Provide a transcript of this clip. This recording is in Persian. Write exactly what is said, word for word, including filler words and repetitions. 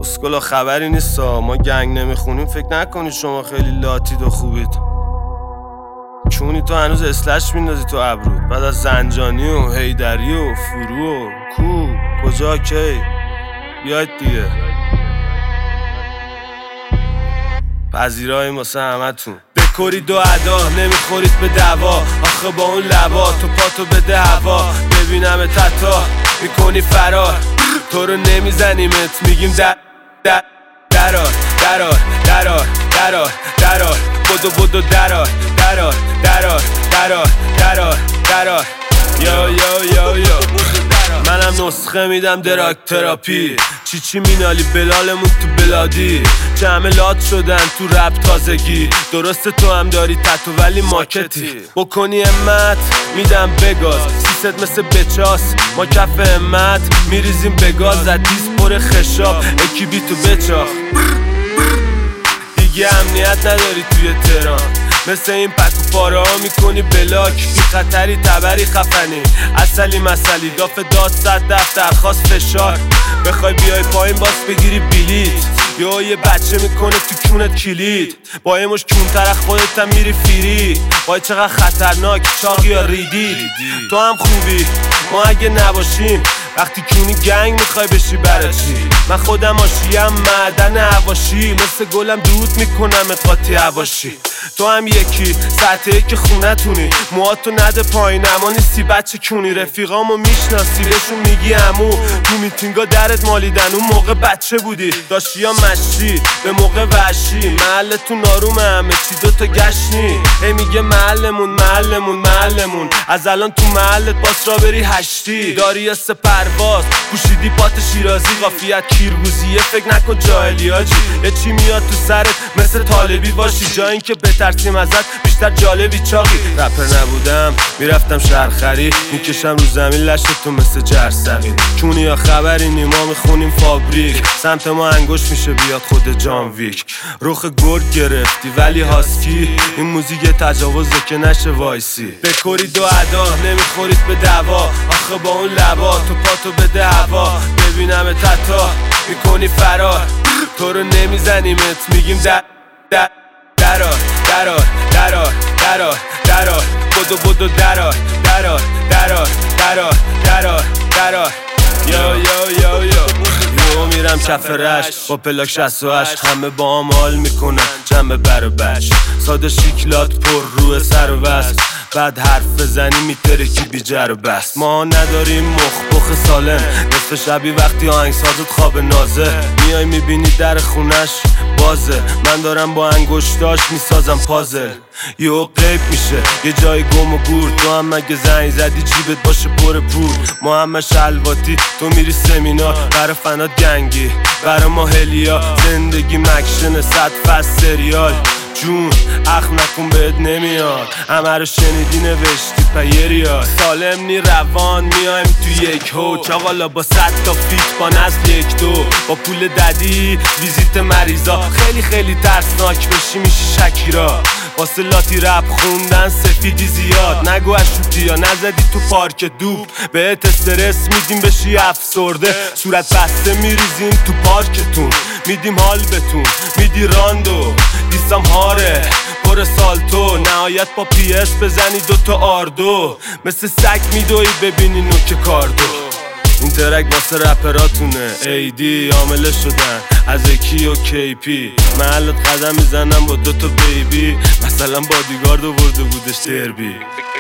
اسکولا خبری نیستا، ما گنگ نمیخونیم. فکر نکنی شما خیلی لاتید و خوبید. چونی تو هنوز اسلش میندازی تو ابرود بعد از زنجانی و هیدری و فرو و کو کجا کی بیاید دیگه. پذیرایی واسه همتون بکرید و ادا نمیخورید به دوا. آخه با اون لبا تو پاتو بده هوا. ببینم تتا میکنی فرار، تو رو نمیزنیمت میگیم در در درار درار درار درار درار بدو بدو درار درار درار درار درار درار یا یا یا یا منم نسخه میدم دراگ تراپی. چی چی مینالی بلالمون تو بلادی. جملات شدن تو رپ تازگی. درسته تو هم داری تتو ولی ماکتی. بکنی امت میدم بگاز. سیست مثل بچاس ما کف امت میریزیم بگاز. زدیز پر خشاب اکی بی تو بچاخ. دیگه امنیت نداری توی تهران. مثل این پکو پاره ها میکنی بلاک. بی خطری تبری خفنی اصلی مسئلی داف داد صد دفتر خواست فشار. بخوای بیای پایین باس بگیری بلیت. یا یه بچه میکنه تو کونت کلید. با یه مش کون طرح خودت هم میری فیری. وای چقدر خطرناک چاقی یا ریدی. تو هم خوبی ما اگه نباشیم. وقتی کونی گنگ میخوای بشی برای چی؟ من خودم آشیم معدن هواشی. مثل گلم دود میکنم قاطی هواشی. تو هم یکی سطحه که خونه تونی. موهاتو نده پایین اما نیستی بچه کونی. رفیقامو میشناسی بهشون میگی عمو. تو میتینگا درت مالیدن اون موقع بچه بودی. داشتی یا مشتی به موقع وحشی. محلتون آروم همه چی دوتا گشنی. هی میگه محلمون محلمون محلمون. از الان تو محلت باس را بری هشتی. داری یا سپرواز پوشیدی پات شیرازی. قافیت کیرگوزیه فکر نکن جاهلی آجی. یه چی میاد تو سرت مثل طالبی باشی. جا این که بترسیم ازت بیشتر جالبی چاقی. رپر نبودم میرفتم شهرخری. میکشم رو زمین لشتو مثل جرثقیل. چونی یا خبری نیما میخونیم فابریک. سمت ما انگوش میشه بیاد خود جان ویک. رخ گرگ گرفتی ولی هاسکی. این موزیک تجاوزه که نشه وایسی. بکرید و ادا نمیخورید به دوا. آخه با اون لبا تو پاتو بده هوا. ببینم تتا میکنی فرار، تو رو نمیزنیمت میگیم در در درار درار درار درار درار بدو بدو درار درار درار درار درار درار یا یا یا یا یو میرم کف رشت با پلاک شصت و هشت. همه با هم حال میکنن جمع بر و بش. ساده شیکلات پر روی سر و بست. بعد حرف بزنی میترکی بی جر و بست. ما نداریم مخ بخ سالم. نصف شبی وقتی آهنگ سازت خواب نازه. میای میبینی در خونش بازه. من دارم با انگشتاش میسازم پازل. یهو غیب میشه یه جای گم و گور. تو هم مگه زنگ زدی جیبت باشه پر پول. ما همه شلواتی تو میری سمینار. برا فنات گنگی برا ما هلیا. زندگی مکشن صد فصل سریال. جون اخ نکن بهت نمیاد. همه رو شنیدی نوشتی پیریا. سالم نی روان میایم تو یک هو. چاقالا با صد تا فیت با نسل یک دو. با پول ددی ویزیت مریضا. خیلی خیلی ترسناک بشی میشی شکیرا. واسه لاتی رپ خوندن سفیدی زیاد. نگو اشوتی یا نزدی تو پارک دوب. بهت استرس میدیم بشی افسرده. صورت بسته میریزیم تو پارکتون. میدیم حال بتون میدی راندو. دیسم هاره پر سالتو. نهایت با پی اس بزنی دوتا آردو. مثل سگ میدوی ببینی نوک کاردو. این ترک واسه رپراتونه. ایدی عامله شدن از اکی و کی پی. محلت قدم میزنم با دوتا بیبی. مثلا بادیگارد ورده بودش دربی.